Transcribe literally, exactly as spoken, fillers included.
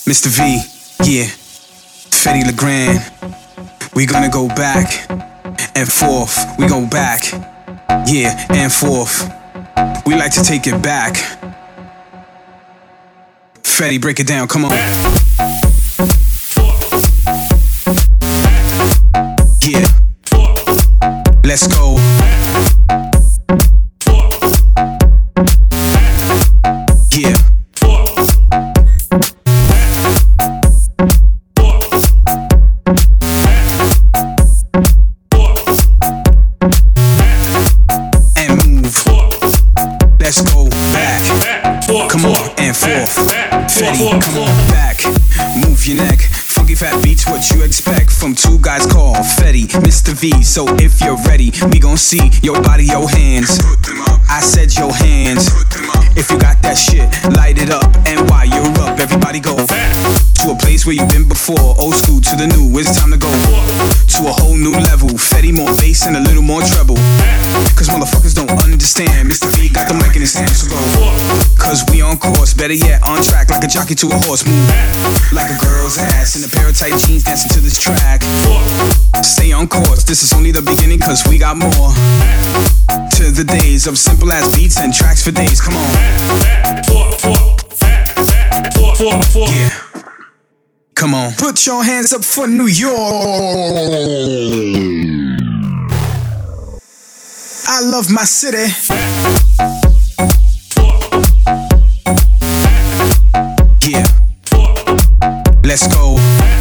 Mister V, yeah, Fetty LeGrand. We gonna go back and forth. We go back, yeah, and forth. We like to take it back. Fetty, break it down, come on. Yeah, let's go. Yeah. Let's go back, come on, and forth. Fetty, come on, back, move your neck. Funky fat beats, what you expect from two guys called Fetty, Mister V. So if you're ready, we gon' see your body, your hands. I said your hands. If you got that shit, light it up. And while you're up, everybody go to a place where you've been before. Old school to the new, it's time to go to a whole new level. Fetty, more bass and a little more treble. Cause motherfuckers don't understand. Mister V got the mic in his hand, so go. Cause we on course, better yet on track. Like a jockey to a horse, move like a girl's ass in a pair of tight jeans, dancing to this track. Stay on course, this is only the beginning, cause we got more. To the days of simple ass beats and tracks for days, come on. Yeah, come on. Put your hands up for New York. I love my city. Yeah, let's go.